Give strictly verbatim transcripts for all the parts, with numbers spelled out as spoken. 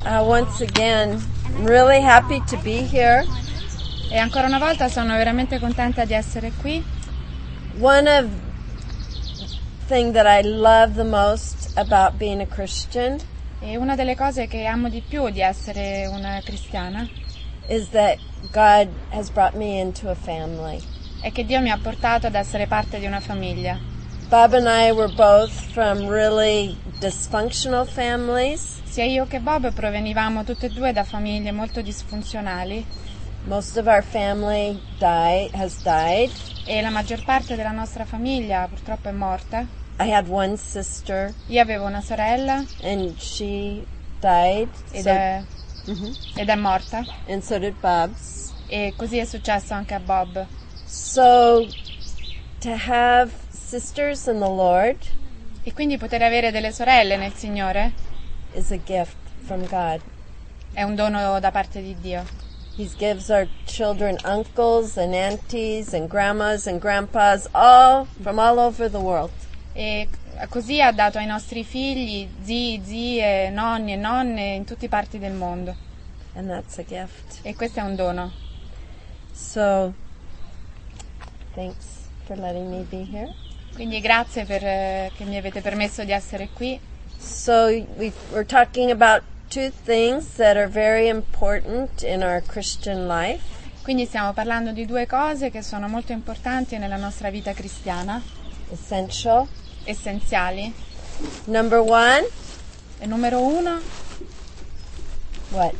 Uh, once again, I'm really happy to be here. E ancora una volta sono veramente contenta di essere qui. One of thing that I love the most about being a Christian E una delle cose che amo di più di essere una cristiana is that God has brought me into a family. è che Dio mi ha portato ad essere parte di una famiglia. Bob and I were both from really dysfunctional families. Sia io che Bob provenivamo tutte e due da famiglie molto disfunzionali Most of our family died, has died. e la maggior parte della nostra famiglia purtroppo è morta. I had one sister Io avevo una sorella and she died. ed, So, è, Mhm. ed è morta, And so did Bob's. e così è successo anche a Bob. So to have sisters in the Lord E quindi poter avere delle sorelle nel Signore is a gift from God. è un dono da parte di Dio. He gives our children uncles and aunties and grandmas and grandpas, all from all over the world. E così ha dato ai nostri figli zii, zie, nonni e nonne in tutte parti del mondo. And that's a gift. E questo è un dono. So thanks for letting me be here. Quindi grazie per, eh, che mi avete permesso di essere qui. So we, we're talking about two things that are very important in our Christian life. Quindi stiamo parlando di due cose che sono molto importanti nella nostra vita cristiana, Essential. essenziali. Number one, E numero uno, what?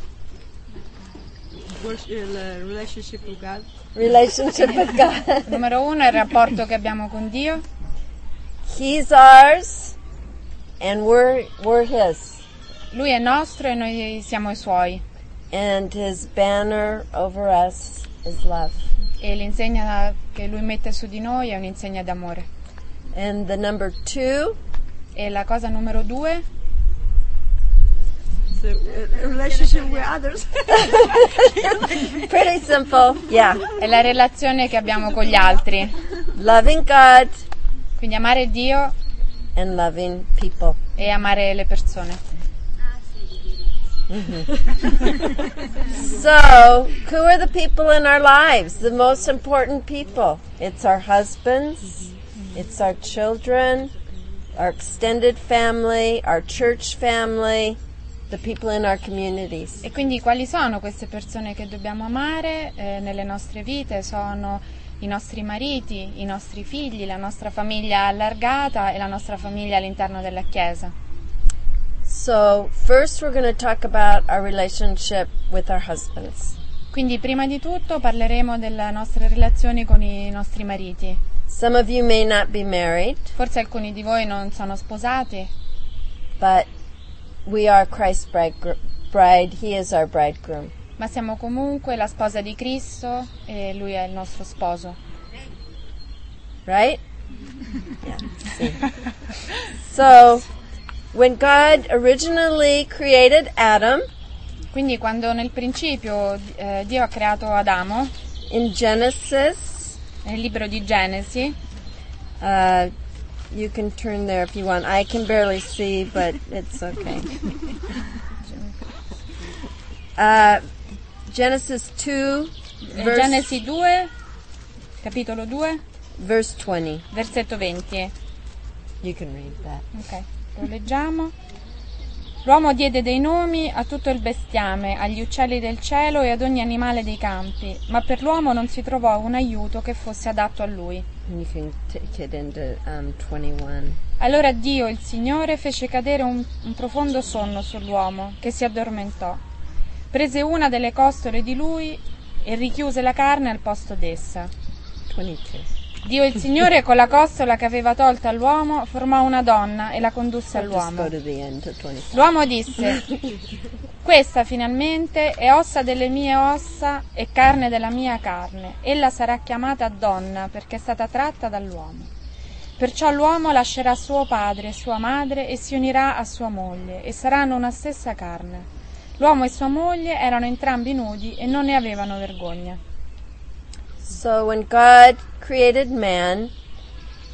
Il relationship with God. Relationship with God. numero uno è il rapporto che abbiamo con Dio. He's ours and we're we're his. Lui è nostro e noi siamo i suoi. And his banner over us is love. E l'insegna che lui mette su di noi è un'insegna d'amore. And the number two, E la cosa numero due So, uh, relationship with others. pretty simple. Yeah. è la relazione che abbiamo con gli altri. Loving God Quindi amare Dio and loving people. e amare le persone. So, who are the people in our lives? The most important people. It's our husbands, it's our children, our extended family, our church family, the people in our communities. E quindi quali sono queste persone che dobbiamo amare eh, nelle nostre vite? Sono i nostri mariti, i nostri figli, la nostra famiglia allargata e la nostra famiglia all'interno della Chiesa. So, first we're going to talk about our relationship with our husbands. Quindi prima di tutto parleremo delle nostre relazioni con i nostri mariti. Some of you may not be married, Forse alcuni di voi non sono sposati, but we are Christ's bride, bride. He is our bridegroom. ma siamo comunque la sposa di Cristo e Lui è il nostro sposo. Right? Yeah. See. So, when God originally created Adam, Quindi quando nel principio eh, Dio ha creato Adamo, in Genesis, nel libro di Genesi, uh, you can turn there if you want. I can barely see, but it's okay. Uh, Genesis two, eh, verse, Genesi due, capitolo due, verse twenty. versetto venti. You can read that. Ok, lo leggiamo. L'uomo diede dei nomi a tutto il bestiame, agli uccelli del cielo e ad ogni animale dei campi, ma per l'uomo non si trovò un aiuto che fosse adatto a lui. And you can take it into um, twenty-one. Allora Dio, il Signore, fece cadere un, un profondo sonno sull'uomo, che si addormentò. Prese una delle costole di lui e richiuse la carne al posto d'essa. twenty-two. Dio, il Signore, con la costola che aveva tolta all'uomo, formò una donna e la condusse I'll just all'uomo. go to the end, to twenty-five. L'uomo disse: questa finalmente è ossa delle mie ossa e carne della mia carne. Ella sarà chiamata donna perché è stata tratta dall'uomo. Perciò l'uomo lascerà suo padre e sua madre e si unirà a sua moglie e saranno una stessa carne. L'uomo e sua moglie erano entrambi nudi e non ne avevano vergogna. So when God created man,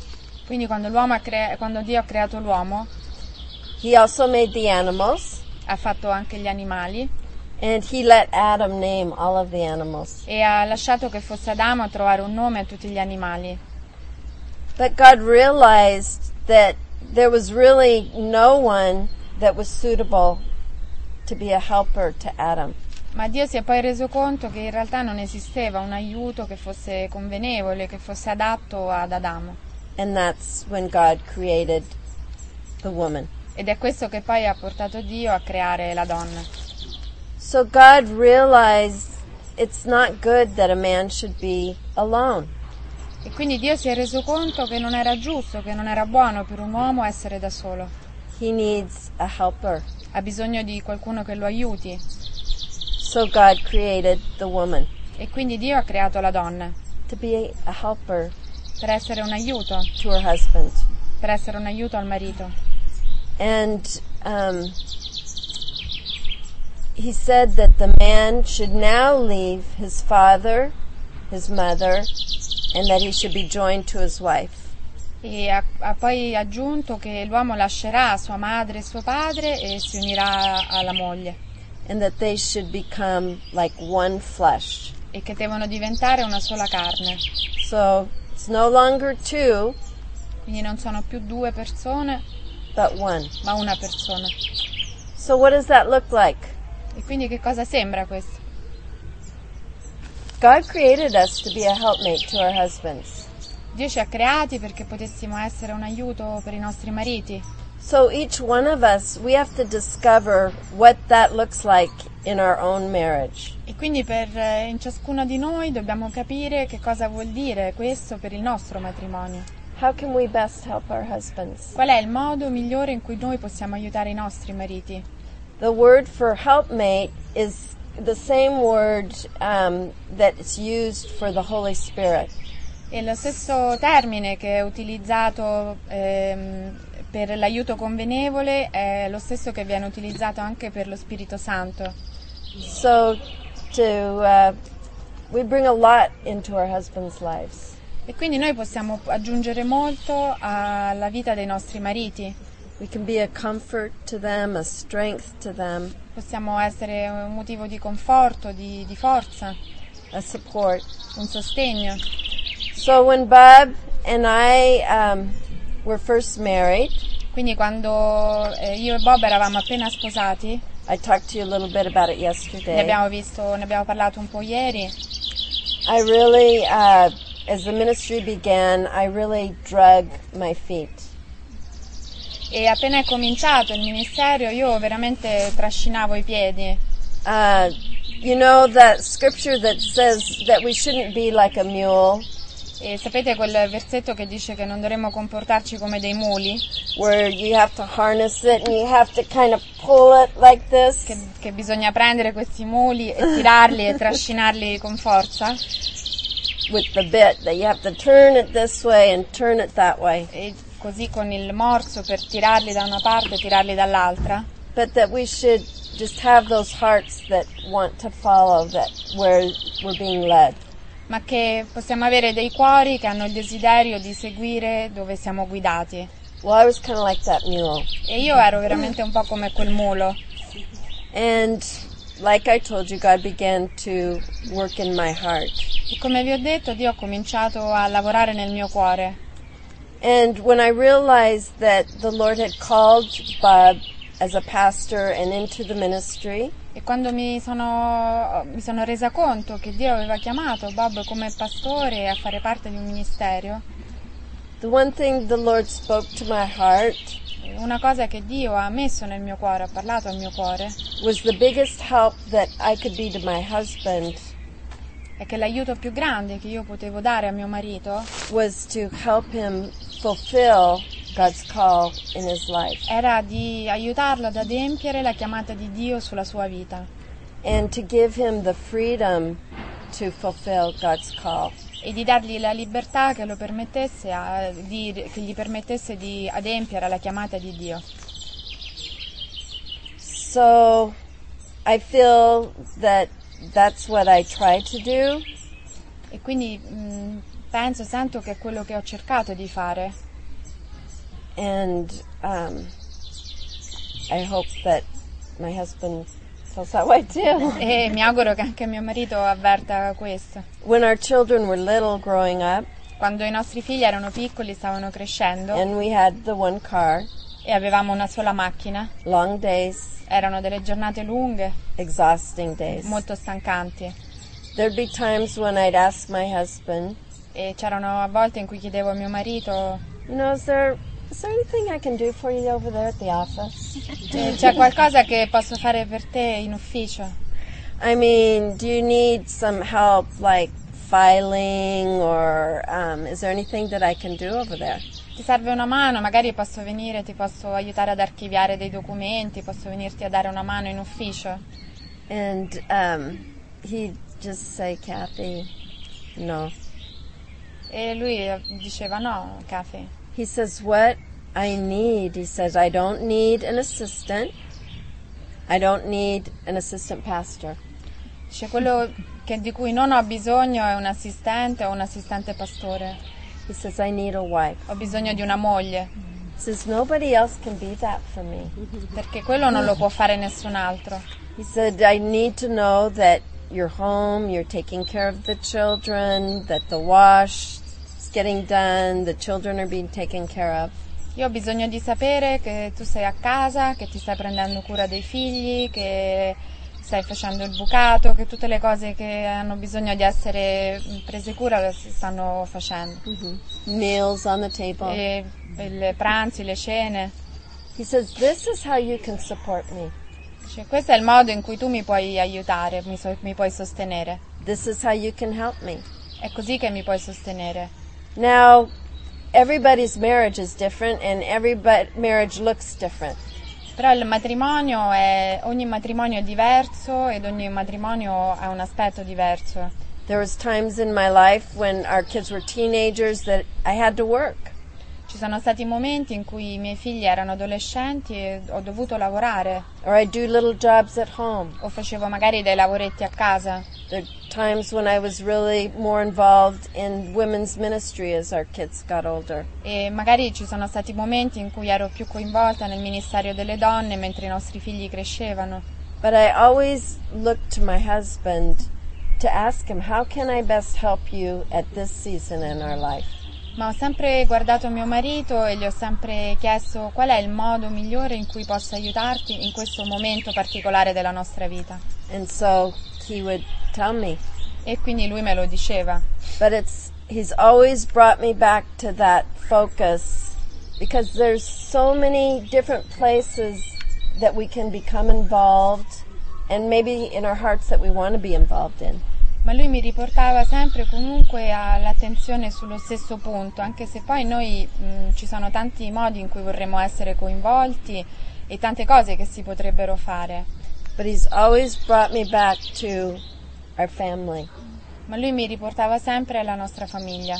Quindi quando, l'uomo ha cre- quando Dio ha creato l'uomo, he also made the animals. ha fatto anche gli animali and he let Adam name all of the animals. e ha lasciato che fosse Adamo a trovare un nome a tutti gli animali. But God realized that there was really no one that was suitable to be a helper to Adam. Ma Dio si è poi reso conto che in realtà non esisteva un aiuto che fosse convenevole, che fosse adatto ad Adamo. And that's when God created the woman. Ed è questo che poi ha portato Dio a creare la donna. So God realized it's not good that a man should be alone. E quindi Dio si è reso conto che non era giusto, che non era buono per un uomo essere da solo. He needs a helper. Ha bisogno di qualcuno che lo aiuti. So God created the woman E quindi Dio ha creato la donna to be a helper per essere un aiuto, to her husband. per essere un aiuto al marito. And um, he said that the man should now leave his father, his mother, and that he should be joined to his wife. E ha, ha poi aggiunto che l'uomo lascerà sua madre e suo padre e si unirà alla moglie. And that they should become like one flesh. E che devono diventare una sola carne. So it's no longer two, Quindi non sono più due persone, but one. ma una persona. So what does that look like? E quindi che cosa sembra questo? God created us to be a helpmate to our husbands. Dio ci ha creati perché potessimo essere un aiuto per i nostri mariti. So each one of us, we have to discover what that looks like in our own marriage. E quindi per eh, in ciascuno di noi dobbiamo capire che cosa vuol dire questo per il nostro matrimonio. How can we best help our husbands? Qual è il modo migliore in cui noi possiamo aiutare i nostri mariti? The word for helpmate is the same word um, that is used for the Holy Spirit. È lo stesso termine che è utilizzato ehm, per l'aiuto convenevole, è lo stesso che viene utilizzato anche per lo Spirito Santo. So to uh, we bring a lot into our husbands' lives. E quindi noi possiamo aggiungere molto alla vita dei nostri mariti. We can be a comfort to them, a strength to them, Possiamo essere un motivo di conforto, di, di forza, a support. un sostegno. So when Bob and I um, were first married, Quindi quando eh, io e Bob eravamo appena sposati, I talked to you a little bit about it ne yesterday. abbiamo visto, ne abbiamo parlato un po' ieri, I really, uh, as the ministry began, I really drug my feet. e appena è cominciato il ministero io veramente trascinavo i piedi. Uh, you know that scripture that says that we shouldn't be like a mule, E sapete quel versetto che dice che non dovremmo comportarci come dei muli, where you have to harness it and you have to kind of pull it like this. che, che bisogna prendere questi muli e tirarli e trascinarli con forza, With the bit, that you have to turn it this way and turn it that way. e così con il morso per tirarli da una parte e tirarli dall'altra, But that we should just have those hearts that want to follow, that where we're being led. ma che possiamo avere dei cuori che hanno il desiderio di seguire dove siamo guidati. Well, I was kind of like that mule. E io ero veramente un po' come quel mulo. And like I told you, God began to work in my heart. E come vi ho detto, Dio ha cominciato a lavorare nel mio cuore. And when I realized that the Lord had called Bob as a pastor and into the ministry, E quando mi sono, mi sono resa conto che Dio aveva chiamato Bob come pastore a fare parte di un ministero, the one thing the Lord spoke to my heart una cosa che Dio ha messo nel mio cuore, ha parlato al mio cuore, was the biggest help that I could be to my husband è che l'aiuto più grande che io potevo dare a mio marito was to help him fulfill God's call in his life era di aiutarlo ad adempiere la chiamata di Dio sulla sua vita and to give him the freedom to fulfill God's call. e di dargli la libertà che lo permettesse a, di, che gli permettesse di adempiere alla chiamata di Dio. So I feel that that's what I try to do, E quindi mh, penso, sento che è quello che ho cercato di fare. and um, I hope that my husband feels that way too. E mi auguro che anche mio marito avverta questo. When our children were little growing up, Quando i nostri figli erano piccoli, stavano crescendo and we had the one car, e avevamo una sola macchina, long days, erano delle giornate lunghe, exhausting days. molto stancanti. There'd be times when I'd ask my husband, E c'erano a volte in cui chiedevo a mio marito: you know, is there is there anything I can do for you over there at the office? "Eh, c'è qualcosa che posso fare per te in ufficio? I mean, do you need some help, like filing, or um, is there anything that I can do over there? Ti serve una mano? Magari posso venire, ti posso aiutare ad archiviare dei documenti, posso venirti a dare una mano in ufficio?" And um, he'd just say, Kathy, no. E lui diceva: "No, Kathy." He says, what I need, he says, I don't need an assistant. I don't need an assistant pastor. Dice: "Quello che di cui non ho bisogno è un assistente o un assistente pastore. He says, I need a wife. Ho bisogno di una moglie, He says, nobody else can be that for me. perché quello non lo può fare nessun altro. He said, I need to know that you're home, you're taking care of the children, that the wash is getting done, the children are being taken care of. Io ho bisogno di sapere che tu sei a casa, che ti stai prendendo cura dei figli, che stai facendo il bucato, che tutte le cose che hanno bisogno di essere prese cura si stanno facendo. Meals on the table. E i pranzi, le cene. He says, this is how you can support me. Dice: "Questo è il modo in cui tu mi puoi aiutare, mi, so- mi puoi sostenere. This is how you can help me. È così che mi puoi sostenere." Now, everybody's marriage is different and every but- marriage looks different. Però il matrimonio è, ogni matrimonio è diverso ed ogni matrimonio ha un aspetto diverso. There was times in my life when our kids were teenagers that I had to work. Ci sono stati momenti in cui i miei figli erano adolescenti e ho dovuto lavorare, Or I do little jobs at home. o facevo magari dei lavoretti a casa. There are times when I was really more involved in women's ministry as our kids got older. E magari ci sono stati momenti in cui ero più coinvolta nel ministero delle donne mentre i nostri figli crescevano. But I always looked to my husband to ask him, how can I best help you at this season in our life? Ma ho sempre guardato mio marito e gli ho sempre chiesto qual è il modo migliore in cui posso aiutarti in questo momento particolare della nostra vita. And so he would tell me. E quindi lui me lo diceva. But it's he's always brought me back to that focus because there's so many different places that we can become involved and maybe in our hearts that we want to be involved in. Ma lui mi riportava sempre comunque all'attenzione sullo stesso punto, anche se poi noi mh, ci sono tanti modi in cui vorremmo essere coinvolti e tante cose che si potrebbero fare. But he's always brought me back to our family. Ma lui mi riportava sempre alla nostra famiglia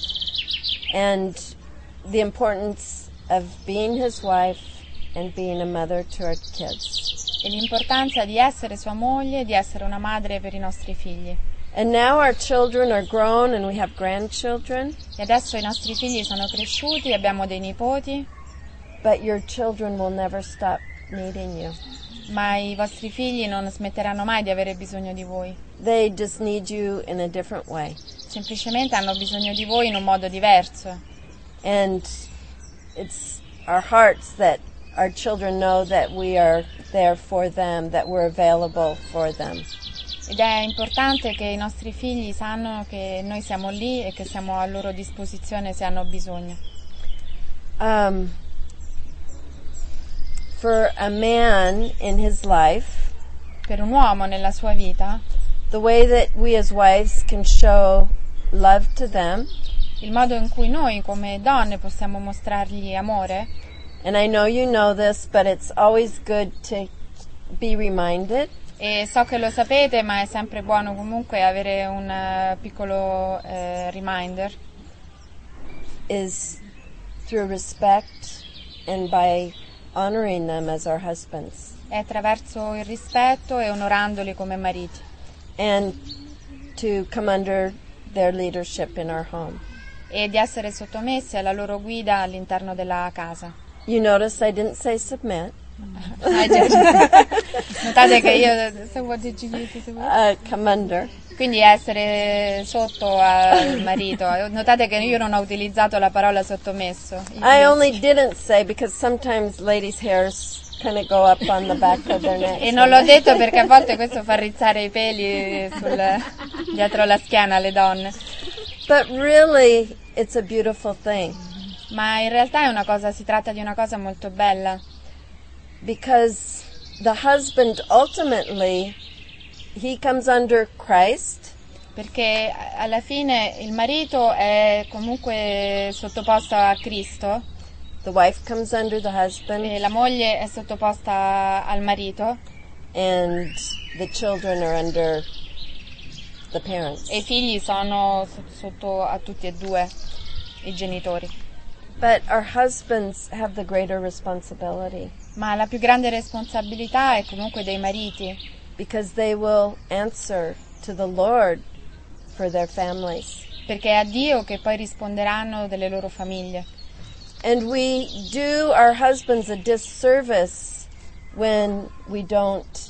And the importance of being his wife and being a mother to our kids. e l'importanza di essere sua moglie e di essere una madre per i nostri figli. And now our children are grown and we have grandchildren, E adesso i nostri figli sono cresciuti, abbiamo dei nipoti, but your children will never stop needing you. ma i vostri figli non smetteranno mai di avere bisogno di voi. They just need you in a different way. Semplicemente hanno bisogno di voi in un modo diverso. And it's our hearts that our children know that we are there for them, that we're available for them. Ed è importante che i nostri figli sanno che noi siamo lì e che siamo a loro disposizione se hanno bisogno. Um, for a man in his life, Per un uomo nella sua vita, the way that we as wives can show love to them, il modo in cui noi come donne possiamo mostrargli amore, and I know you know this, but it's always good to be reminded, e so che lo sapete, ma è sempre buono comunque avere un eh, piccolo eh, reminder, is through respect and by honoring them as our husbands. è attraverso il rispetto e onorandoli come mariti, And to come under their leadership in our home. e di essere sottomessi alla loro guida all'interno della casa. You notice I didn't say submit. I did. Notate che io, so what did you use as a word? Uh, come under. Quindi essere sotto al marito. Notate che io non ho utilizzato la parola sottomesso. I only didn't say because sometimes ladies' hairs kind of go up on the back of their neck. E non l'ho detto perché a volte questo fa rizzare i peli sul, dietro la schiena alle donne. But really, it's a beautiful thing. Ma in realtà è una cosa, si tratta di una cosa molto bella. Because the husband ultimately, he comes under Christ. Perché alla fine il marito è comunque sottoposto a Cristo. The wife comes under the husband. E la moglie è sottoposta al marito. And the children are under the parents. E i figli sono sotto a tutti e due i genitori. But our husbands have the greater responsibility. Ma la più grande responsabilità è comunque dei mariti. Because they will answer to the Lord for their families. Perché è a Dio che poi risponderanno delle loro famiglie. And we do our husbands a disservice when we don't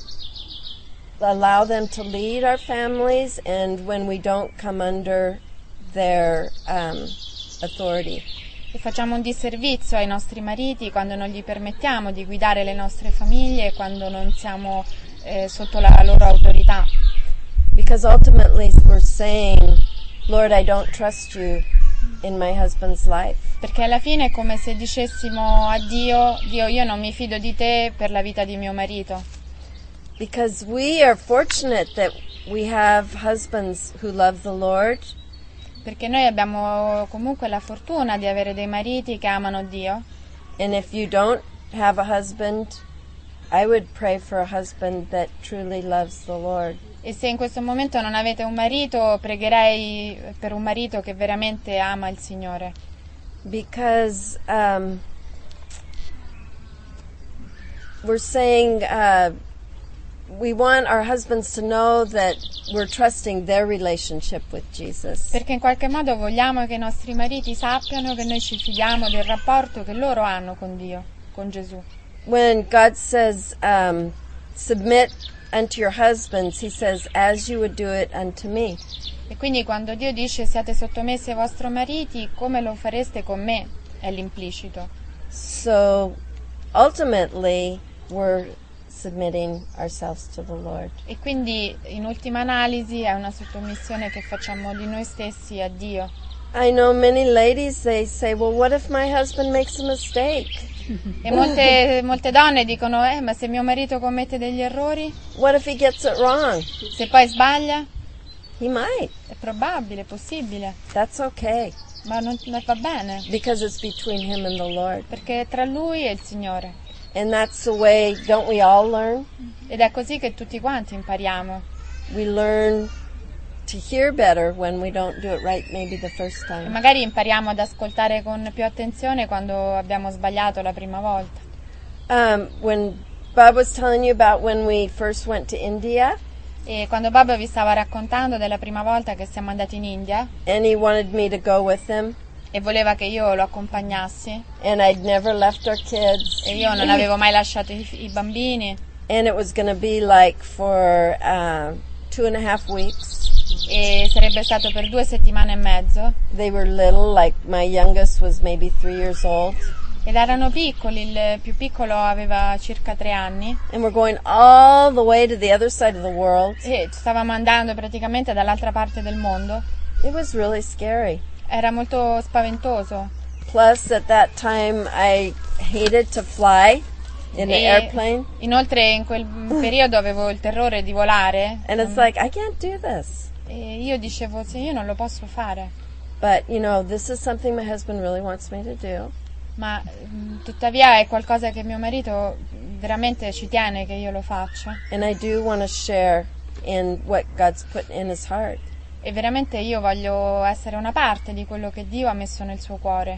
allow them to lead our families and when we don't come under their um, authority. E facciamo un disservizio ai nostri mariti quando non gli permettiamo di guidare le nostre famiglie e quando non siamo eh, sotto la loro autorità. Because ultimately we're saying, Lord, I don't trust you in my husband's life. Perché alla fine è come se dicessimo a Dio, Dio, io non mi fido di te per la vita di mio marito. Because we are fortunate that we have husbands who love the Lord. Perché noi abbiamo comunque la fortuna di avere dei mariti che amano Dio. And if you don't have a husband, I would pray for a husband that truly loves the Lord. E se in questo momento non avete un marito, pregherei per un marito che veramente ama il Signore. Because um, we're saying uh, we want our husbands to know that we're trusting their relationship with Jesus. Perché in qualche modo vogliamo che i nostri mariti sappiano che noi ci fidiamo del rapporto che loro hanno con Dio, con Gesù. When God says, um, submit unto your husbands, he says, as you would do it unto me. E quindi quando Dio dice siate sottomessi ai vostri mariti, come lo fareste con me, è l'implicito. So, ultimately, we're submitting ourselves to the Lord. E quindi, in ultima analisi, è una sottomissione che facciamo di noi stessi a Dio. I know many ladies, they say, well, what if my husband makes a mistake? E molte, molte donne dicono, eh, ma se mio marito commette degli errori? What if he gets it wrong? Se poi sbaglia? He might. È probabile, è possibile. That's okay. Ma non, non va bene. Because it's between him and the Lord. Perché è tra lui e il Signore. And that's the way, don't we all learn? Ed è così che tutti quanti impariamo. We learn to hear better when we don't do it right maybe the first E time. magari impariamo ad ascoltare con più attenzione quando abbiamo sbagliato la prima volta. Um, when Bob was telling you about when we first went to India, E quando Babbo vi stava raccontando della prima volta che siamo andati in India and he wanted me to go with him, e voleva che io lo accompagnassi and I'd never left our kids, e io non avevo mai lasciato i, i bambini and it was going to be like for uh, two and a half weeks. e sarebbe stato per due settimane e mezzo They were little, like my youngest was maybe three years old. ed erano piccoli, il più piccolo aveva circa tre anni And we're going all the way to the other side of the world. e ci stavamo andando praticamente dall'altra parte del mondo. It was really scary. Era molto spaventoso. Plus, at that time, I hated to fly in the E airplane. inoltre in quel periodo avevo il terrore di volare And it's like, I can't do this. e io dicevo sì, io non lo posso fare. But, you know, this is something my husband really wants me to do. Ma mh, tuttavia è qualcosa che mio marito veramente ci tiene che io lo faccia And I do want to share in what God's put in his heart. e veramente io voglio essere una parte di quello che Dio ha messo nel suo cuore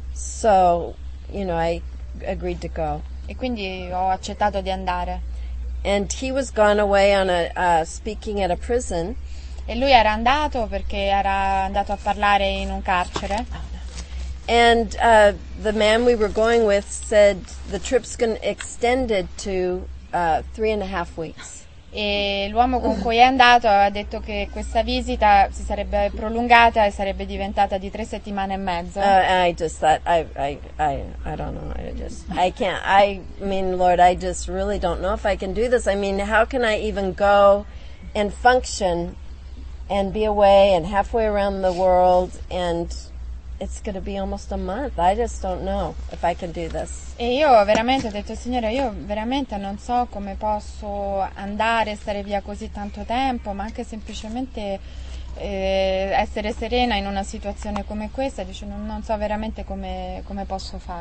So, you know, I agreed to go. e quindi ho accettato di andare. And he was gone away on a uh, speaking at a prison. E lui era andato perché era andato a parlare in un carcere And uh, the man we were going with said the trip's going extended to uh, three and a half weeks. E l'uomo con cui è andato ha detto che questa visita si sarebbe prolungata e sarebbe diventata di tre settimane e mezzo. Uh, and I just thought, I, I, I, I don't know. I just, I can't. I mean, Lord, I just really don't know if I can do this. I mean, how can I even go and function and be away and halfway around the world, and it's going to be almost a month. I just don't know if I can do this. E io veramente ho detto, Signore, io veramente non so come posso andare e stare via così tanto tempo, ma anche semplicemente eh, essere serena in una situazione come questa. Dice, non, non so veramente come, come posso fare.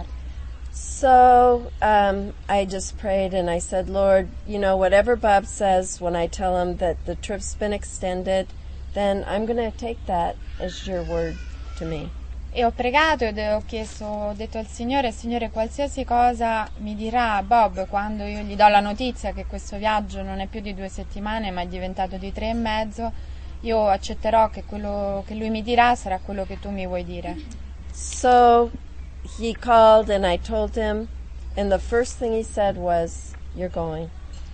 So um, I just prayed and I said, Lord, you know, whatever Bob says when I tell him that the trip's been extended, then I'm going to take that as your word to me. E ho pregato ed ho chiesto, ho detto al Signore, Signore, qualsiasi cosa mi dirà Bob quando io gli do la notizia che questo viaggio non è più di due settimane ma è diventato di tre e mezzo, io accetterò che quello che lui mi dirà sarà quello che tu mi vuoi dire. So he called and I told him, and the first thing he said was, you're going.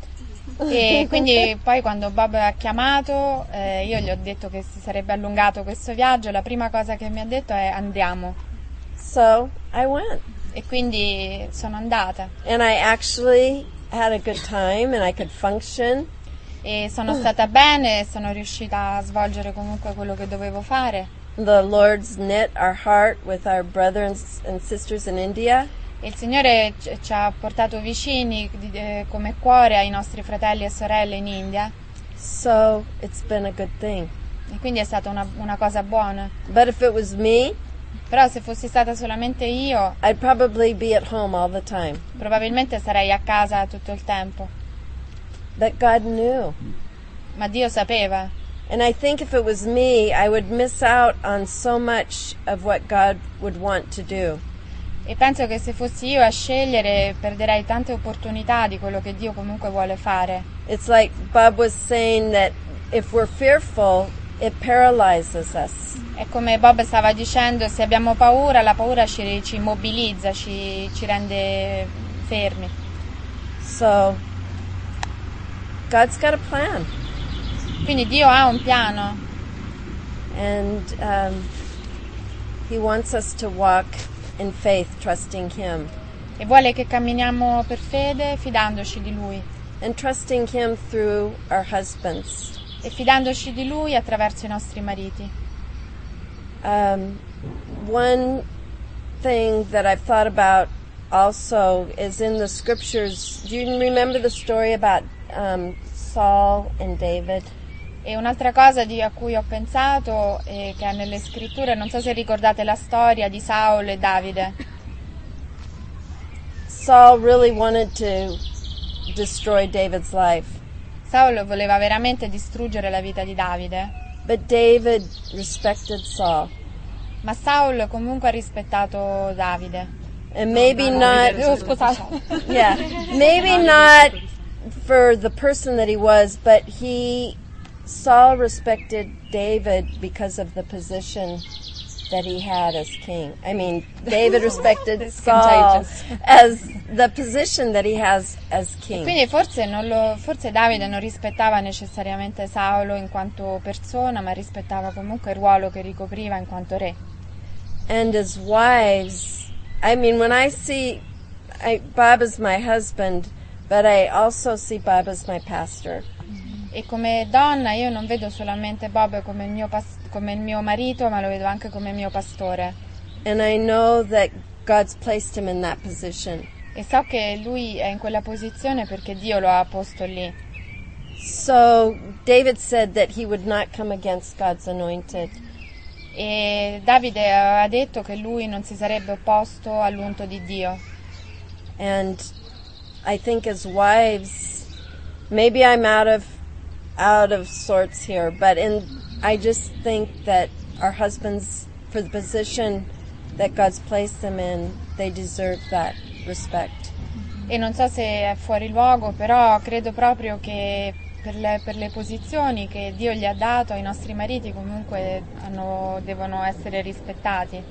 E quindi poi quando Bob ha chiamato eh, io gli ho detto che si sarebbe allungato questo viaggio, la prima cosa che mi ha detto è andiamo. So I went. E quindi sono andata. And I actually had a good time and I could function. E sono stata bene, sono riuscita a svolgere comunque quello che dovevo fare. The Lord's knit our heart with our brothers and sisters in India. E il Signore ci ha portato vicini eh, come cuore ai nostri fratelli e sorelle in India. So it's been a good thing. E quindi è stata una, una cosa buona. But if it was me, però se fossi stata solamente io, I'd probably be at home all the time. Probabilmente sarei a casa tutto il tempo. But God knew. Ma Dio sapeva. And I think if it was me, I would miss out on so much of what God would want to do. E penso che se fossi io a scegliere perderei tante opportunità di quello che Dio comunque vuole fare. It's like Bob was saying that if we're fearful, it paralyzes us. È come Bob stava dicendo, se abbiamo paura, la paura ci, ci immobilizza, ci, ci rende fermi. So, God's got a plan. Quindi Dio ha un piano. And um, He wants us to walk in faith, trusting Him. E vuole che camminiamo per fede, fidandoci di Lui. And trusting Him through our husbands. E fidandoci di Lui attraverso i nostri mariti. Um, one thing that I've thought about also is in the scriptures. Do you remember the story about um, Saul and David? E un'altra cosa di, a cui ho pensato e che è nelle scritture, non so se ricordate la storia di Saul e Davide. Saul really wanted to destroy David's life. Saul voleva veramente distruggere la vita di Davide. But David respected Saul. Ma Saul comunque ha rispettato Davide. And maybe not, oh, scusate. yeah, maybe not for the person that he was, but he Saul respected David because of the position that he had as king. I mean, David respected Saul as the position that he has as king. Quindi forse, non lo, forse Davide non rispettava necessariamente Saulo in quanto persona, ma rispettava comunque il ruolo che ricopriva in quanto re. And as wives, I mean, when I see, I, Bob is my husband, but I also see Bob as my pastor. E come donna io non vedo solamente Bob come il mio, pas- come il mio marito, ma lo vedo anche come mio pastore. And I know that God's placed him in that position. E so che lui è in quella posizione perché Dio lo ha posto lì. So David said that he would not come against God's anointed. E Davide ha detto che lui non si sarebbe opposto all'unto di Dio. And I think as wives, maybe I'm out of out of sorts here, but in I just think that our husbands, for the position that God's placed them in, they deserve that respect. E non so se è fuori luogo, però credo proprio che per le, per le posizioni che Dio gli ha dato ai nostri mariti comunque hanno, devono essere rispettati.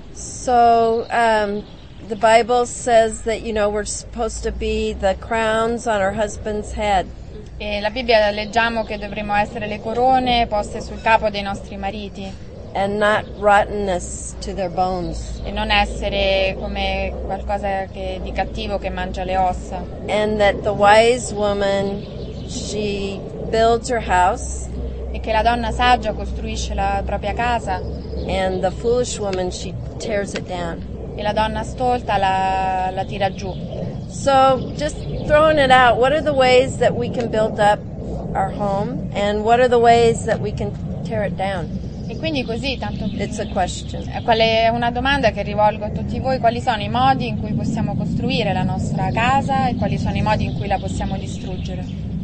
So um, the Bible says that, you know, we're supposed to be the crowns on our husband's head. E la Bibbia leggiamo che dovremmo essere le corone poste sul capo dei nostri mariti And not rottenness to their bones. e non essere come qualcosa che, di cattivo che mangia le ossa. And that the wise woman, she builds her house, E che la donna saggia costruisce la propria casa and the foolish woman, she tears it down. e la donna stolta la, la tira giù. So just throwing it out, what are the ways that we can build up our home, and what are the ways that we can tear it down? E quindi così, tanto It's a question. eh, qual è una domanda che rivolgo a tutti voi: quali sono i modi in cui possiamo costruire la nostra casa e quali sono i modi in cui la possiamo distruggere?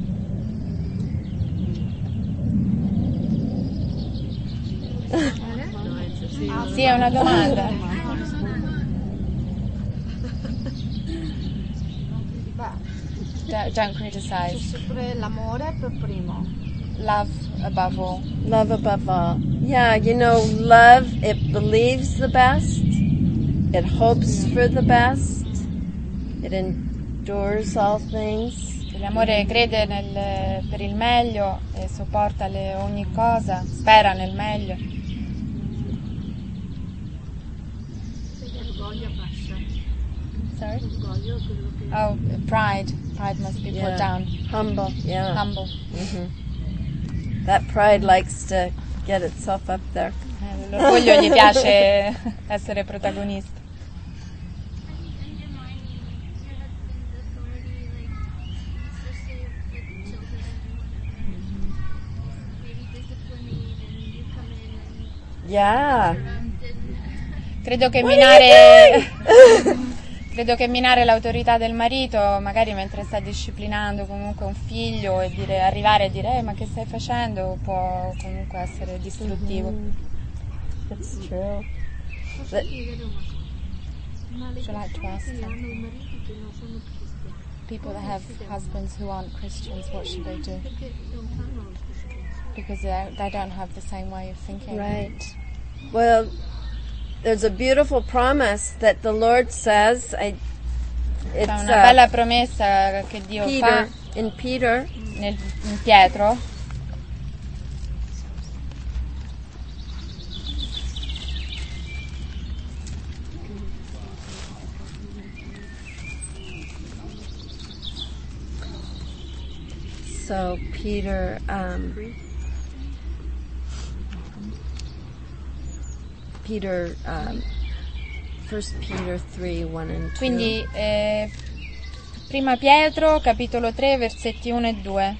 Sì, è una domanda. Don't, don't criticize. Sempre l'amore per primo. Love above all. Love above all. Yeah, you know, love, it believes the best, it hopes for the best, it endures all things. L'amore crede nel, per il meglio e sopporta le, ogni cosa, spera nel meglio. L'orgoglio basta. Sorry? L'orgoglio è quello che... Oh, pride. Pride must be Yeah. put down. Humble, yeah. Humble. hmm That pride likes to get itself up there. Eh, L'orgoglio gli piace essere protagonista. And undermining your husband's authority, like especially with children and whatever. Maybe disciplining and you come in and Yeah. interrupt and Credo che What are minare you doing? credo che minare l'autorità del marito, magari mentre sta disciplinando comunque un figlio, e dire, arrivare e dire eh, ma che stai facendo, può comunque essere distruttivo. It's true. Posso But- chiedere una cosa? Ma le Would you like to persone ask che something? hanno i mariti che non sono cristiani, People that have husbands who aren't Christians, what should they do? perché non fanno lo stesso pensiero? Because they, they don't have the same way of thinking. Right. Well, there's a beautiful promise that the Lord says. I, it's C'è una uh, bella promessa che Dio Peter, fa in Peter, nel, in Pietro. so Peter, um, Peter, um, First Peter three, one and two. Quindi eh, prima Pietro, capitolo tre, versetti uno e due.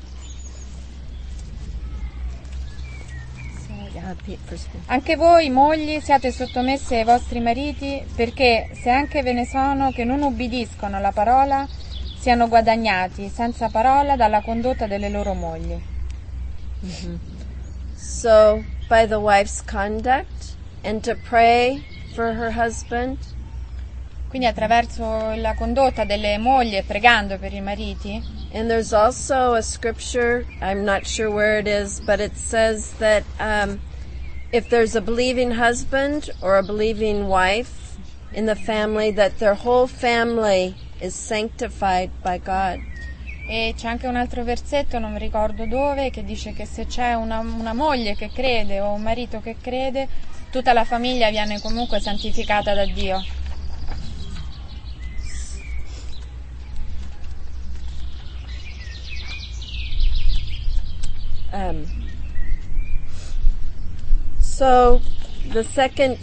Yeah, Pe- First Peter. Anche voi, mogli, siate sottomesse ai vostri mariti, perché se anche ve ne sono che non ubbidiscono alla parola, siano guadagnati senza parola dalla condotta delle loro mogli. So, by the wife's conduct, and to pray for her husband, Quindi attraverso la condotta delle mogli e pregando per i mariti. and there's also a scripture, I'm not sure where it is, but it says that um, if there's a believing husband or a believing wife in the family, that their whole family is sanctified by God. E c'è anche un altro versetto, non mi ricordo dove, che dice che se c'è una, una moglie che crede o un marito che crede, tutta la famiglia viene comunque santificata da Dio. Um, so, the second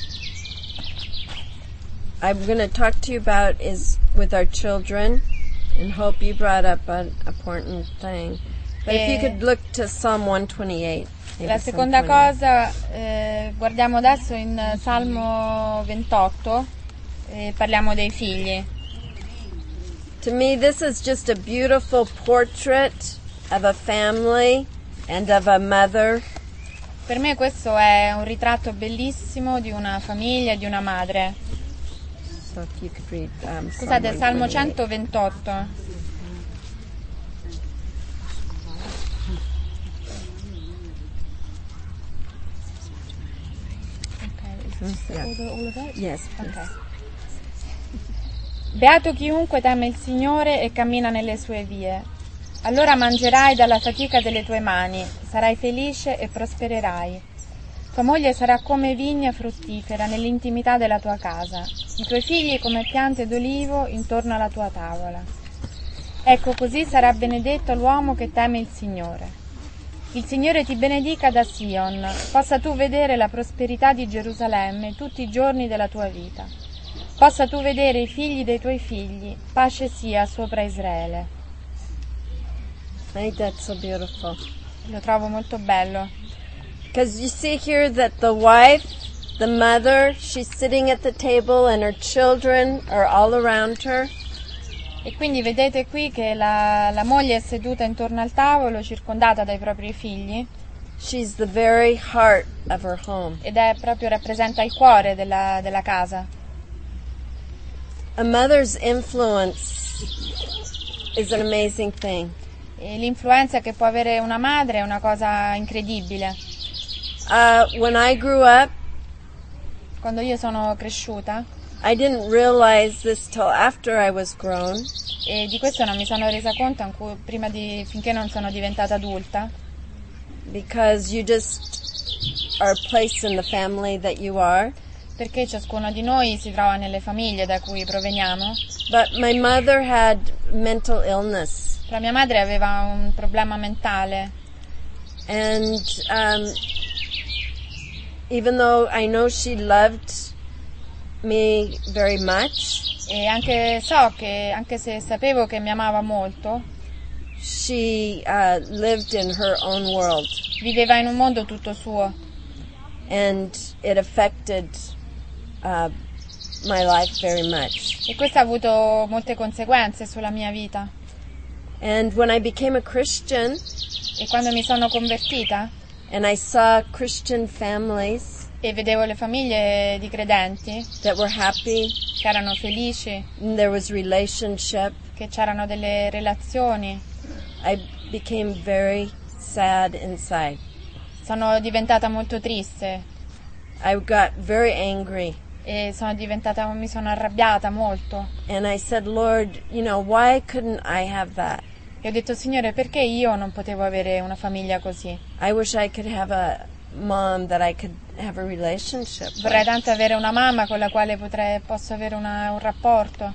I'm going to talk to you about is with our children, and Hope, you brought up an important thing. But if you Eh. could look to Psalm one twenty-eight. maybe La Psalm seconda twenty-eight. cosa, eh, guardiamo adesso in Salmo ventotto, e parliamo dei figli. To me, this is just a beautiful portrait of a family and of a mother. Per me questo è un ritratto bellissimo di una famiglia e di una madre. So if you could read um, Psalm Scusate, Salmo one twenty-eight. centoventotto. Ok, il Yeah. All the- all of that? Yes, please. Ok. Beato chiunque teme il Signore e cammina nelle sue vie. Allora mangerai dalla fatica delle tue mani, sarai felice e prospererai. Tua moglie sarà come vigna fruttifera nell'intimità della tua casa, i tuoi figli come piante d'olivo intorno alla tua tavola. Ecco, così sarà benedetto l'uomo che teme il Signore. Il Signore ti benedica da Sion, possa tu vedere la prosperità di Gerusalemme tutti i giorni della tua vita. Possa tu vedere i figli dei tuoi figli, pace sia sopra Israele. I think that's so beautiful. Lo trovo molto bello. Because you see here that the wife, the mother, she's sitting at the table and her children are all around her. E quindi vedete qui che la, la moglie è seduta intorno al tavolo, circondata dai propri figli, She's the very heart of her home. ed è proprio rappresenta il cuore della, della casa. A mother's influence is an amazing thing. E l'influenza che può avere una madre è una cosa incredibile. Uh, when I grew up, Quando io sono cresciuta, I didn't realize this till after I was grown, e di questo non mi sono resa conto anche prima di, finché non sono diventata adulta, because you just are placed in the family that you are. perché ciascuno di noi si trova nelle famiglie da cui proveniamo. But my mother had mental illness, Però mia madre aveva un problema mentale, and um, even though I know she loved me very much, e anche so che, anche se sapevo che mi amava molto, she uh, lived in her own world, viveva in un mondo tutto suo, and it affected uh, my life very much. e questo ha avuto molte conseguenze sulla mia vita. And when I became a Christian E quando mi sono convertita and I saw Christian families e vedevo le famiglie di credenti that were happy, che erano felici, and there was relationship, che c'erano delle relazioni, I became very sad inside. sono diventata molto triste I got very angry, e sono diventata, mi sono arrabbiata molto. and I said, Lord, you know, why couldn't I have that? E ho detto, Signore, perché io non potevo avere una famiglia così? I wish I could have a mom that I could have a relationship Vorrei with. tanto avere una mamma con la quale potrei, posso avere una- un rapporto.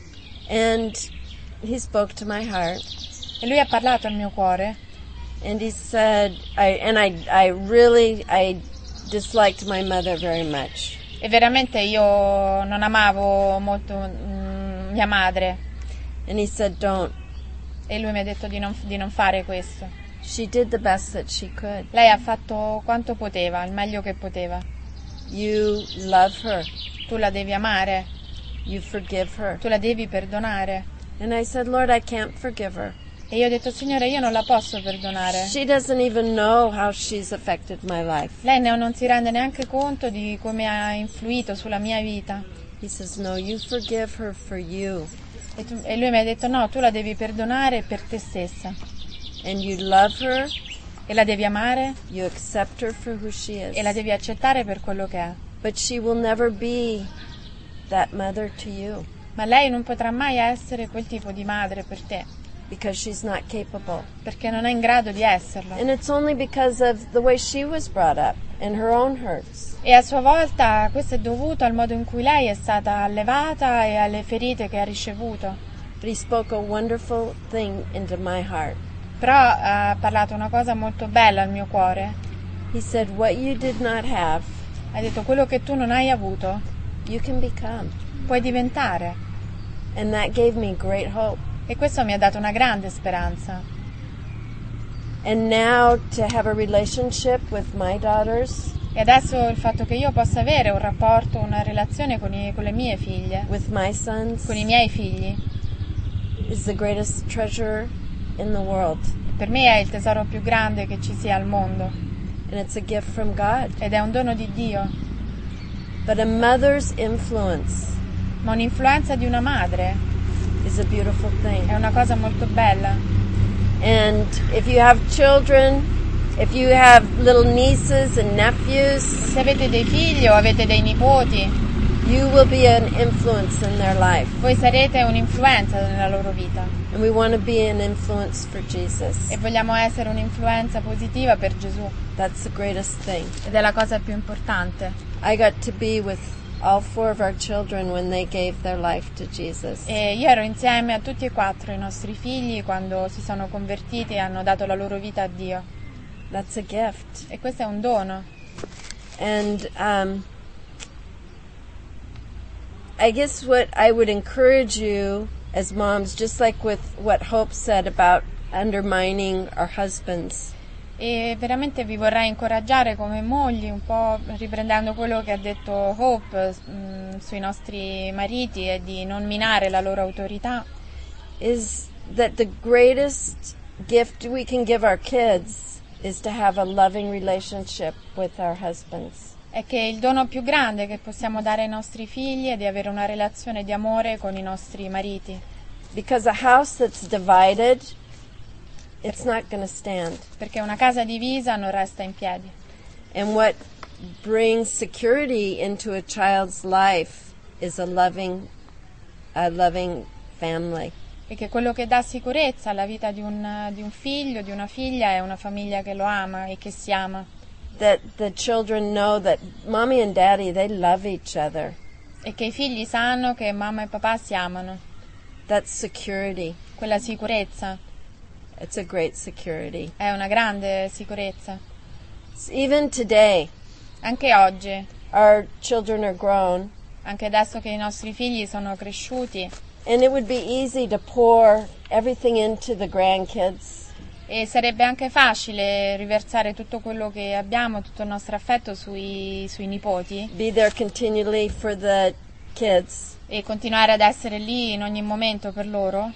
And he spoke to my heart, E lui ha parlato al mio cuore and he said, I, and I, I really, I disliked my mother very much. e veramente io non amavo molto mm, mia madre, And he said, don't. e lui mi ha detto di non, di non fare questo. She did the best that she could. Lei ha fatto quanto poteva, il meglio che poteva. You love her. Tu la devi amare, You forgive her. tu la devi perdonare. And I said, Lord, I can't forgive her. E io ho detto, Signore, io non la posso perdonare. She doesn't even know how she's affected my life. Lei ne- non si rende neanche conto di come ha influito sulla mia vita. He says, no, you forgive her for you. E, tu- e lui mi ha detto, no, tu la devi perdonare per te stessa. And you love her. E la devi amare You accept her for who she is. e la devi accettare per quello che è. But she will never be that mother to you Ma lei non potrà mai essere quel tipo di madre per te, because she's not capable. perché non è in grado di esserlo. And it's only because of the way she was brought up and her own hurts. E a sua volta questo è dovuto al modo in cui lei è stata allevata e alle ferite che ha ricevuto. But he spoke a wonderful thing into my heart. Però ha parlato una cosa molto bella al mio cuore. He said, what you did not have, Ha detto, quello che tu non hai avuto, you can become. puoi diventare. And that gave me great hope. E questo mi ha dato una grande speranza. And now to have a relationship with my daughters, E adesso il fatto che io possa avere un rapporto, una relazione con, i- con le mie figlie, with my sons, con i miei figli, is the greatest treasure in the world. per me è il tesoro più grande che ci sia al mondo. And it's a gift from God. Ed è un dono di Dio. But a mother's influence Ma un'influenza di una madre is a beautiful è thing. una cosa molto bella. And if you have children, If you have little nieces and nephews, Se avete dei figli o avete dei nipoti, you will be an influence in their life. voi sarete un'influenza nella loro vita And we want to be an influence for Jesus. e vogliamo essere un'influenza positiva per Gesù That's the greatest thing. ed è la cosa più importante. I got to be with all four of our children when they gave their life to Jesus. E io ero insieme a tutti e quattro i nostri figli quando si sono convertiti e hanno dato la loro vita a Dio. That's a gift. E questo è un dono. And um, I guess what I would encourage you as moms, just like with what Hope said about undermining our husbands, E veramente vi vorrei incoraggiare come mogli, un po' riprendendo quello che ha detto Hope mh, sui nostri mariti, e di non minare la loro autorità, is that the greatest gift we can give our kids is to have a loving relationship with our husbands. è che il dono più grande che possiamo dare ai nostri figli è di avere una relazione di amore con i nostri mariti, Because a house that's divided, it's not going to stand. perché una casa divisa non resta in piedi. And what brings security into a child's life is a loving, a loving family. E che quello che dà sicurezza alla vita di un, di un figlio, di una figlia, è una famiglia che lo ama e che si ama. That the children know that mommy and daddy, they love each other. E che i figli sanno che mamma e papà si amano. That's security. Quella sicurezza It's a great security. è una grande sicurezza. Even today, Anche oggi, our children are grown, anche adesso che i nostri figli sono cresciuti, and it would be easy to pour everything into the grandkids. e sarebbe anche facile riversare tutto quello che abbiamo, tutto il nostro affetto sui, sui nipoti, Be there continually for the kids. e continuare ad essere lì in ogni momento per loro.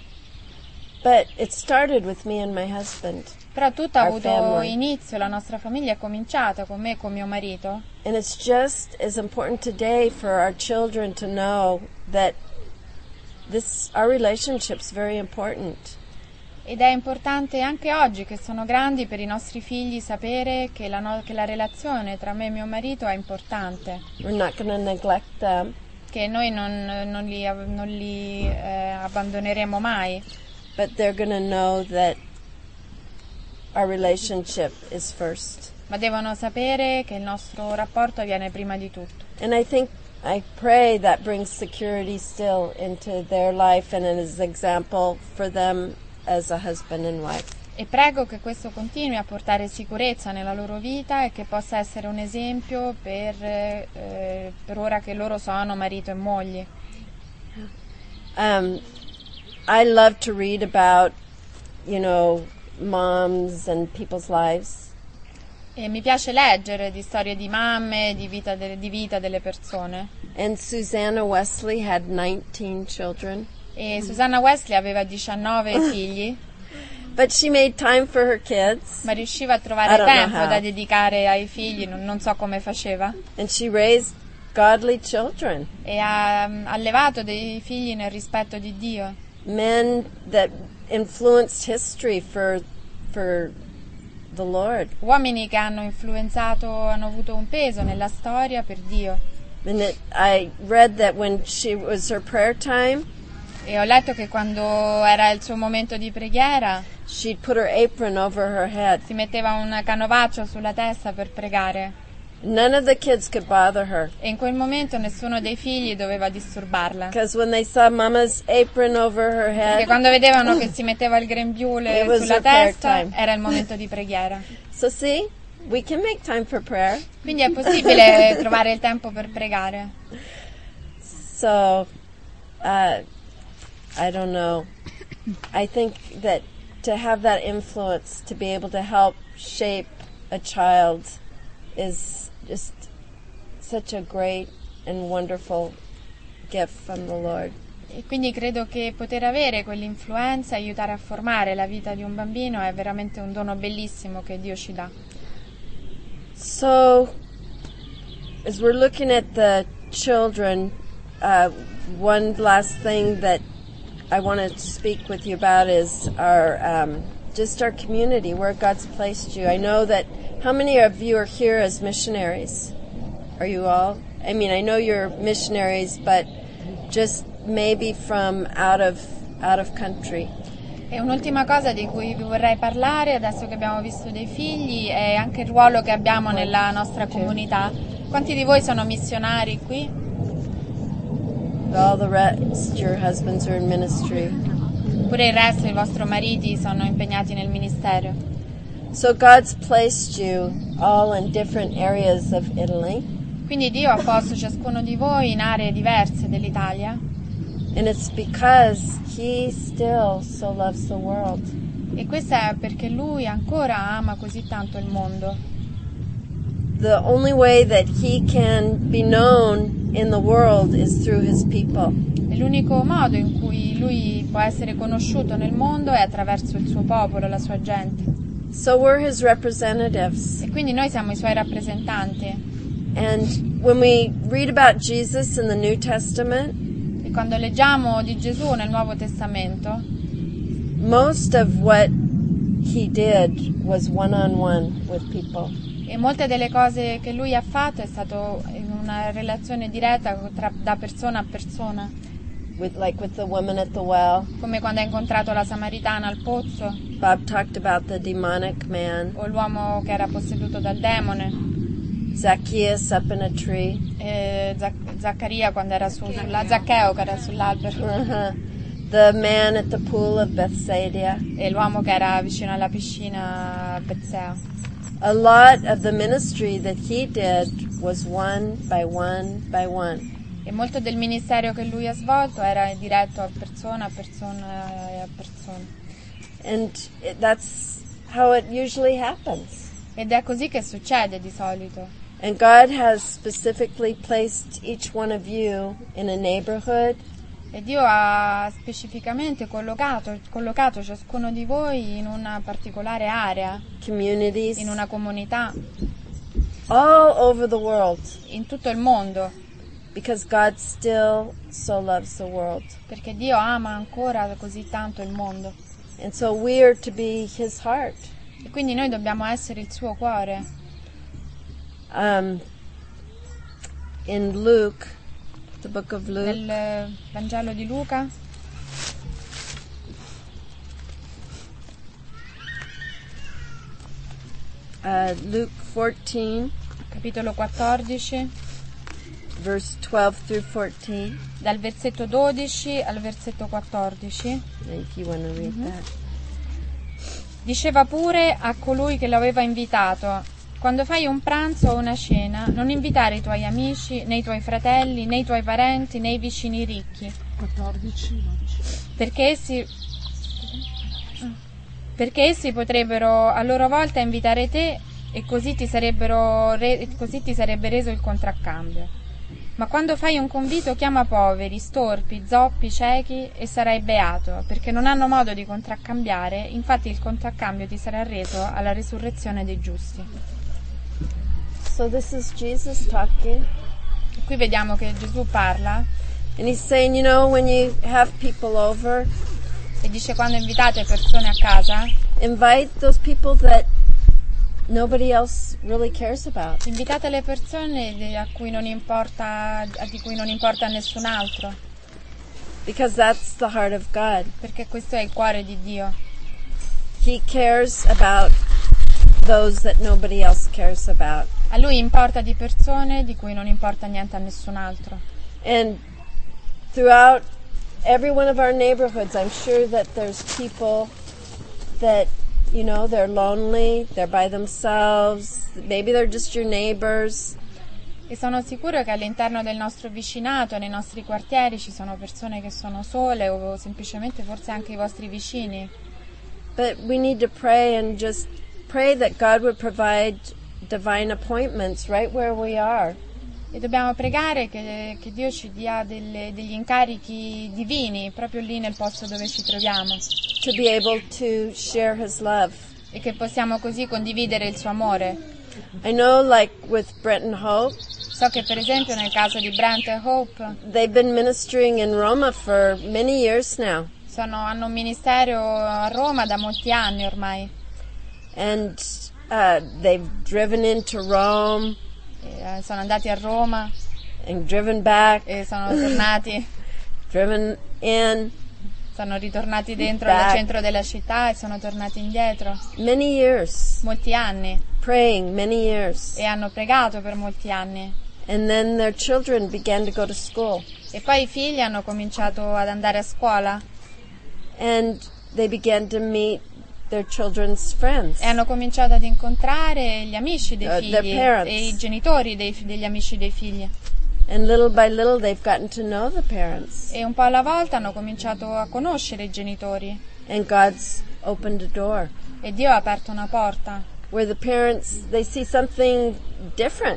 But it started with me and my husband. Però tutto ha Our avuto family. inizio, la nostra famiglia è cominciata con me e con mio marito, And it's just as important today for our children to know that this our relationship's very important. ed è importante anche oggi, che sono grandi, per i nostri figli sapere che la, no- che la relazione tra me e mio marito è importante, We're not going to neglect them, che noi non, non li, av- non li eh, abbandoneremo mai, but they're going to know that our relationship is first. ma devono sapere che il nostro rapporto viene prima di tutto. And I think I pray that brings security still into their life and as an example for them as a husband and wife. E prego che questo continui a portare sicurezza nella loro vita e che possa essere un esempio per, eh, per ora che loro sono marito e moglie. Um, I love to read about, you know, moms and people's lives. E mi piace leggere di storie di mamme, di vita, de- di vita delle persone. And Susanna Wesley had nineteen children, E Susanna Wesley aveva diciannove figli, but she made time for her kids, ma riusciva a I trovare don't know tempo how. da dedicare ai figli, non, non so come faceva, and she raised godly children, e ha mm, allevato dei figli nel rispetto di Dio, men that influenced history for for the Lord. uomini che hanno influenzato, hanno avuto un peso nella storia per Dio. And it, I read that when she was her prayer time, E ho letto che quando era il suo momento di preghiera she'd put her apron over her head. si metteva un canovaccio sulla testa per pregare, None of the kids could bother her, e in quel momento nessuno dei figli doveva disturbarla, because when they saw Mama's apron over her perché head, quando vedevano che si metteva il grembiule It was sulla her prayer testa time. era il momento di preghiera. so see, we can make time for prayer. Quindi è possibile trovare il tempo per pregare. So, uh, I don't know. I think that to have that influence, to be able to help shape a child, is just such a great and wonderful gift from the Lord. E quindi credo che poter avere quell'influenza e aiutare a formare la vita di un bambino è veramente un dono bellissimo che Dio ci dà. So, as we're looking at the children, uh, one last thing that I want to speak with you about is our um, just our community, where God's placed you. I know that, how many of you are here as missionaries? Are you all? I mean, I know you're missionaries, but just maybe from out of out of country. E un'ultima cosa di cui vi vorrei parlare, adesso che abbiamo visto dei figli, è anche il ruolo che abbiamo nella nostra comunità. Quanti di voi sono missionari qui? All the rest, your husbands are in ministry. Pure il resto, i vostri mariti sono impegnati nel ministero. So God's placed you all in different areas of Italy. Quindi Dio ha posto ciascuno di voi in aree diverse dell'Italia. And it's because He still so loves the world. E questo è perché Lui ancora ama così tanto il mondo. The only way that He can be known in the world is through His people. E l'unico modo in cui Lui può essere conosciuto nel mondo è attraverso il suo popolo, la sua gente. So we're His representatives. E quindi noi siamo i Suoi rappresentanti. And when we read about Jesus in the New Testament, E quando leggiamo di Gesù nel Nuovo Testamento, most of what He did was one-on-one with people. e molte delle cose che Lui ha fatto è stato in una relazione diretta tra, da persona a persona, With, like with the woman at the well. come quando ha incontrato la Samaritana al pozzo, Bob talked about the demonic man. o l'uomo che era posseduto dal demone, Zacchaeus up in a tree. e Zac- Zaccaria quando era su, sulla Zaccheo che era sull'albero, Uh-huh. The man at the pool of Bethsaida. e l'uomo che era vicino alla piscina a Bezzea. A lot of the ministry that he did was one by one by one. E molto del ministero che lui ha svolto era diretto a persona a persona e a persona. And it, that's how it usually happens. Ed è così che succede di solito. And God has specifically placed each one of you in a neighborhood, E Dio ha specificamente collocato, collocato ciascuno di voi in una particolare area, communities, in una comunità, all over the world, in tutto il mondo, because God still so loves the world. perché Dio ama ancora così tanto il mondo. And so we are to be His heart. E quindi noi dobbiamo essere il suo cuore. Um, in Luke, the book of Luke, Nel Vangelo di Luca, uh, Luke fourteen, capitolo quattordici, verse twelve through fourteen. dal versetto dodici al versetto quattordici, If you want to read that. diceva pure a colui che lo aveva invitato: quando fai un pranzo o una cena, non invitare i tuoi amici, né i tuoi fratelli, né i tuoi parenti, né i vicini ricchi, quattordici, dodici. perché essi, perché essi potrebbero a loro volta invitare te e così ti sarebbero re- così ti sarebbe reso il contraccambio. Ma quando fai un convito chiama poveri, storpi, zoppi, ciechi e sarai beato, perché non hanno modo di contraccambiare, infatti il contraccambio ti sarà reso alla risurrezione dei giusti. So this is Jesus talking, E qui vediamo che Gesù parla and He's saying, you know, when you have people over, e dice: quando invitate persone a casa, invite those people that nobody else really cares about. invitate le persone di- a cui non importa, di cui non importa a nessun altro, Because that's the heart of God. perché questo è il cuore di Dio. He cares about those that nobody else cares about. A Lui importa di persone di cui non importa niente a nessun altro. And throughout every one of our neighborhoods, I'm sure that there's people that, you know, they're lonely, they're by themselves, maybe they're just your neighbors, E sono sicuro che all'interno del nostro vicinato, nei nostri quartieri, ci sono persone che sono sole o semplicemente forse anche i vostri vicini. but we need to pray and just pray that God would provide divine appointments right where we are. E dobbiamo pregare che, che Dio ci dia delle- degli incarichi divini proprio lì nel posto dove ci troviamo To be able to share His love. e che possiamo così condividere il suo amore. I know, like with Brent and Hope, So che per esempio nel caso di Brent e Hope they've been ministering in Roma for many years now. Sono, hanno un ministero a Roma da molti anni ormai. And uh, they've driven into Rome E, eh, sono andati a Roma and driven back, e sono tornati, driven in. sono ritornati dentro Back. al centro della città e sono tornati indietro. Many years, Molti anni. praying many years. E hanno pregato per molti anni. And then their children began to go to school. E poi i figli hanno cominciato ad andare a scuola And they began to meet their children's friends. e hanno cominciato ad incontrare gli amici dei Uh, their figli parents. e i genitori dei- degli amici dei figli. And little by little they've gotten to know the parents. E un po' alla volta hanno cominciato a conoscere i genitori. And God's opened a door E Dio ha aperto una porta. where the parents, they see something different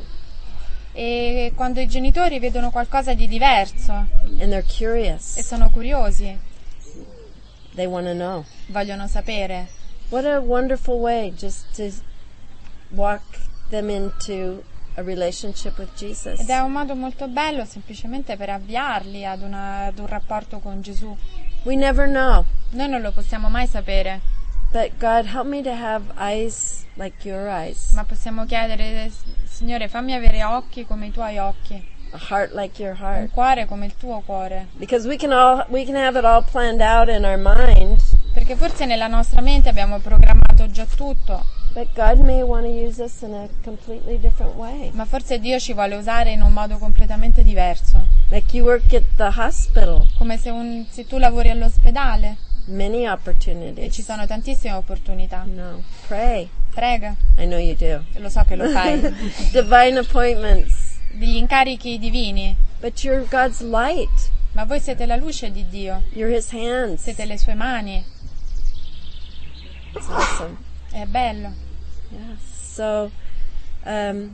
E quando i genitori vedono qualcosa di diverso and they're e curious. sono curiosi, They want to know. vogliono sapere. What a wonderful way just to walk them into a relationship with Jesus. Ed è un modo molto bello semplicemente per avviarli ad, una- ad un rapporto con Gesù. We never know, Noi non lo possiamo mai sapere, but God, help me to have eyes like your eyes, ma possiamo chiedere, Signore, fammi avere occhi come i tuoi occhi, a heart like your un heart. cuore come il tuo cuore. Because we can all we can have it all planned out in our mind, Perché forse nella nostra mente abbiamo programmato già tutto, but God may want to use us in a completely different way. ma forse Dio ci vuole usare in un modo completamente diverso. Like you work at the hospital, Come se, un- se tu lavori all'ospedale many e opportunities. ci sono tantissime opportunità. No, pray. Prega, I know you do. e lo so che lo fai. Divine appointments. Degli incarichi divini, But you're God's light. ma voi siete la luce di Dio, You're His hands. siete le sue mani. It's awesome. È bello. Yes. So, um,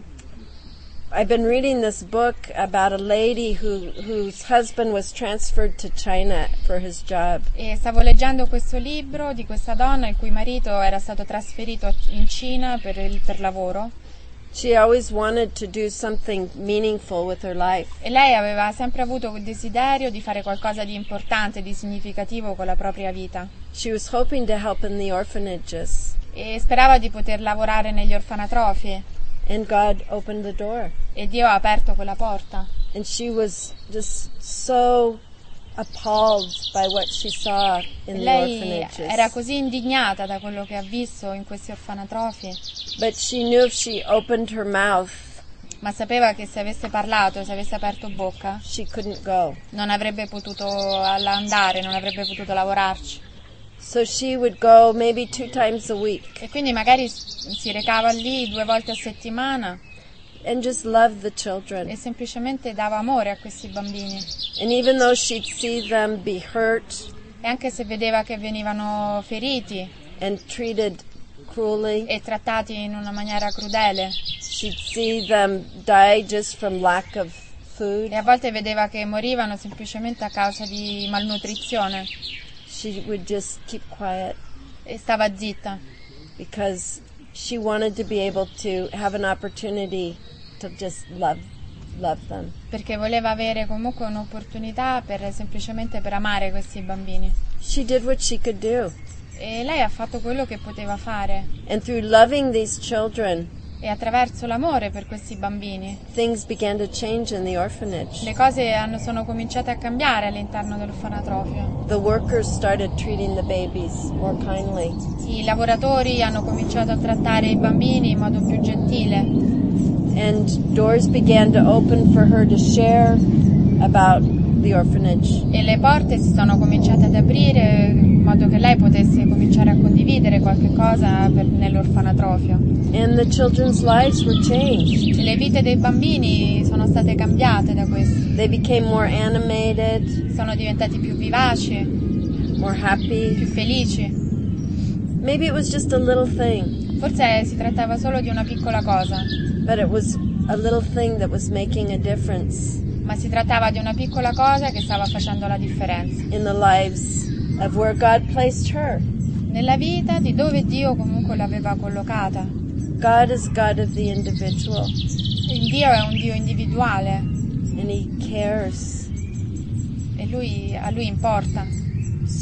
I've been reading this book about a lady who whose husband was transferred to China for his job, E stavo leggendo questo libro di questa donna il cui marito era stato trasferito in Cina per, il, per lavoro, She always wanted to do something meaningful with her life. e lei aveva sempre avuto il desiderio di fare qualcosa di importante, di significativo con la propria vita, She was hoping to help in the orphanages, e sperava di poter lavorare negli orfanatrofi, and God opened the door. e Dio ha aperto quella porta. And she was just so appalled by what she saw in the Lei orphanages. era così indignata da quello che ha visto in questi orfanatrofi, But she knew if she opened her mouth, ma sapeva che se avesse parlato, se avesse aperto bocca, she couldn't go. non avrebbe potuto andare, non avrebbe potuto lavorarci. So she would go maybe two times a week E quindi magari s- si recava lì due volte a settimana and just love the children. e semplicemente dava amore a questi bambini. And even though she'd see them be hurt E anche se vedeva che venivano feriti and treated cruelly, e trattati in una maniera crudele, she'd see them die just from lack of food, e a volte vedeva che morivano semplicemente a causa di malnutrizione, she would just keep quiet e stava zitta, because she wanted to be able to have an opportunity to just love love them. perché voleva avere comunque un'opportunità per semplicemente per amare questi bambini. She did what she could do. E lei ha fatto quello che poteva fare, And through loving these children, e attraverso l'amore per questi bambini things began to change in the orphanage. le cose hanno, sono cominciate a cambiare all'interno dell'orfanatrofio. The workers started treating the babies more kindly. I lavoratori hanno cominciato a trattare i bambini in modo più gentile, And doors began to open for her to share about the orphanage. e le porte si sono cominciate ad aprire in modo che lei potesse cominciare a condividere qualche cosa per, nell'orfanatrofio. And the children's lives were changed. E le vite dei bambini sono state cambiate da questo, They became more animated, sono diventati più vivaci, more happy. più felici. Maybe it was just a little thing, Forse si trattava solo di una piccola cosa, but it was a little thing that was making a difference ma si trattava di una piccola cosa che stava facendo la differenza in the lives of where God placed her. nella vita di dove Dio comunque l'aveva collocata. God is God of the individual, Il Dio è un Dio individuale and He cares. e lui, a Lui importa. So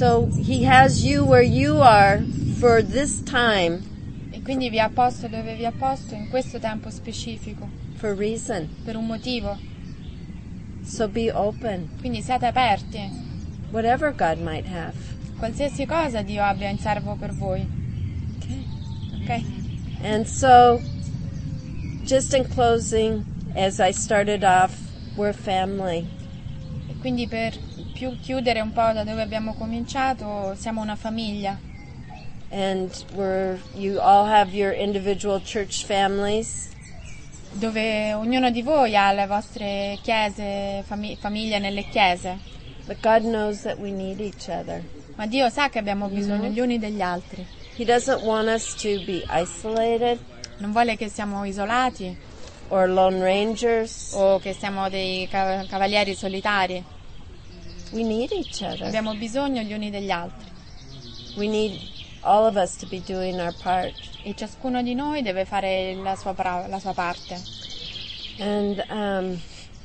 So he has you where you are for this time E quindi vi ha posto dove vi ha posto in questo tempo specifico, for a reason. per un motivo. So be open. Quindi siate aperti. Whatever God might have. Qualsiasi cosa Dio abbia in serbo per voi. Ok? And so, just in closing, as I started off, we're family. E quindi per più chiudere un po' da dove abbiamo cominciato, siamo una famiglia. And we're, you all have your individual church families. Dove ognuno di voi ha le vostre chiese, fami- famiglie nelle chiese. But God knows that we need each other. Ma Dio sa che abbiamo bisogno gli uni degli altri. He doesn't want us to be isolated Non vuole che siamo isolati or lone rangers. o che siamo dei ca- cavalieri solitari. We need each other. Abbiamo bisogno gli uni degli altri. We need all of us to be doing our part. E ciascuno di noi deve fare la sua, pra- la sua parte. And um,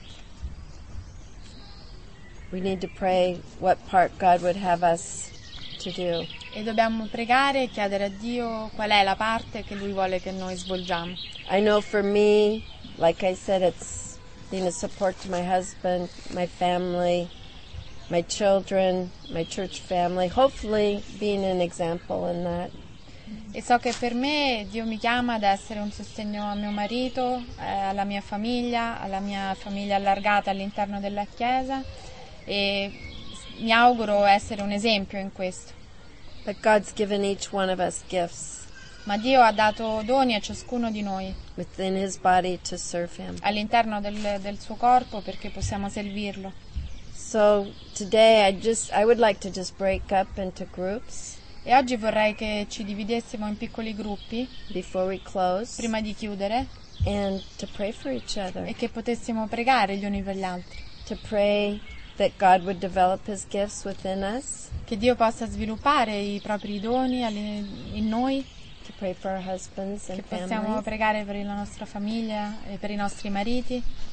we need to pray what part God would have us to do. E dobbiamo pregare e chiedere a Dio qual è la parte che Lui vuole che noi svolgiamo. I know for me, like I said, it's being a support to my husband, my family, my children, my church family, hopefully being an example in that. E so che per me Dio mi chiama ad essere un sostegno a mio marito, eh, alla mia famiglia, alla mia famiglia allargata all'interno della Chiesa, e mi auguro essere un esempio in questo. But God's given each one of us gifts Ma Dio ha dato doni a ciascuno di noi within His body to serve Him. all'interno del, del suo corpo perché possiamo servirlo. So today I just I would like to just break up into groups E oggi vorrei che ci dividessimo in piccoli gruppi before we close prima di chiudere and to pray for each other. e che potessimo pregare gli uni per gli altri. To pray that God would develop His gifts within us. Che Dio possa sviluppare i propri doni alle- in noi, To pray for our husbands che and possiamo families. pregare per la nostra famiglia e per i nostri mariti,